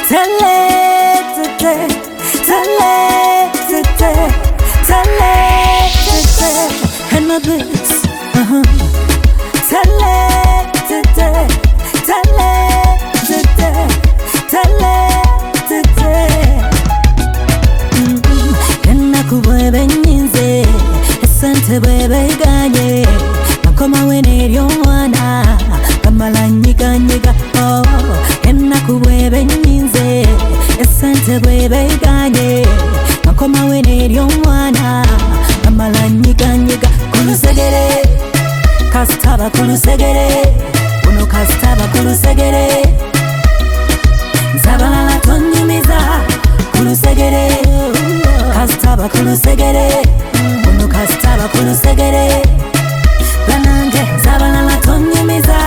And my boots, Kuwebe nyinze esante bwebe ganye makoma weneryo mwana kamala nyiga nyiga oh enaku bwebe nyinze esante bwebe ganye makoma weneryo mwana kamala nyiga nyiga kulusegere kastaba kulusegere uno kastaba kulusegere nzabalala tonyumiza kulusegere kastaba kulusegere uno kastaba kulusegere banange zabalala tonyumiza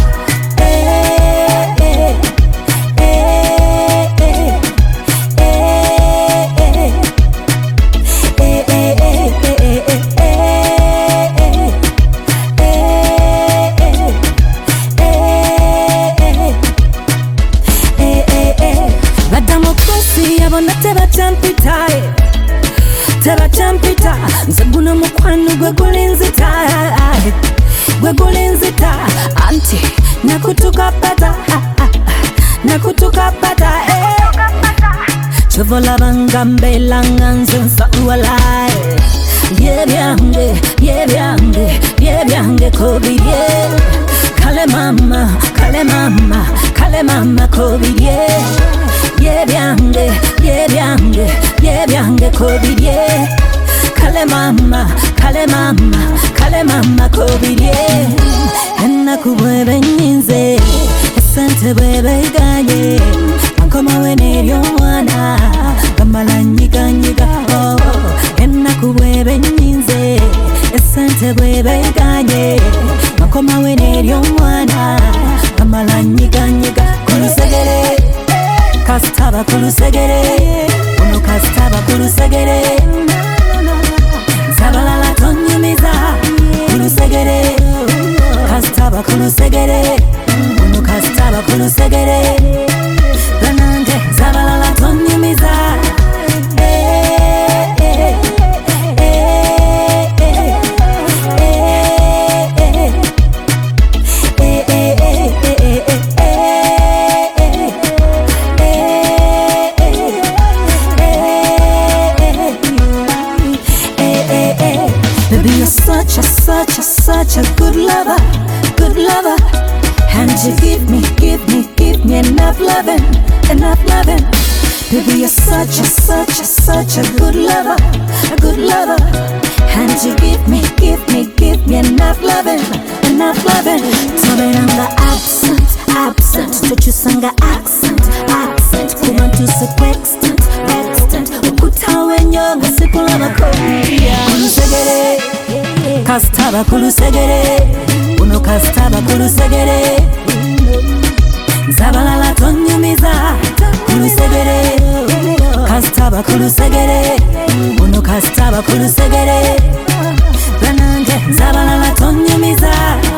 Yabona teba champita nzaguna mukwano gwe gulinzita anti nakutuka pata chovola bangambela nganze nsawalai yebyange kobirye kale mama kobirye yebyange kobirye kale mama kobirye enaku bwebe nyinze esante bwebe ganye makoma weneryo mwana kamala nyiga nyiga oh enaku bwebe nyinze esante bwebe ganye makoma weneryo mwana kamala nyiga nyiga kulusegere kastaba kulusegere uno kastaba kulusegere zabalala tonyumiza kulusegere kastaba kulusegere uno kastaba kulusegere banange zabalala tonyumiza Baby, you're such a good lover, and you give me enough loving. Baby, you're such a good lover, and you give me enough loving. Toberanga absent, tochusanga accent, kubantu sequextant, ukutawe nyonga sikulama kodia. Kulusegere, kastaba kulusegere, uno kastaba kulusegere, zabalala tonyumiza kulusegere, kastaba kulusegere, uno kastaba kulusegere, banange zabalala tonyumiza.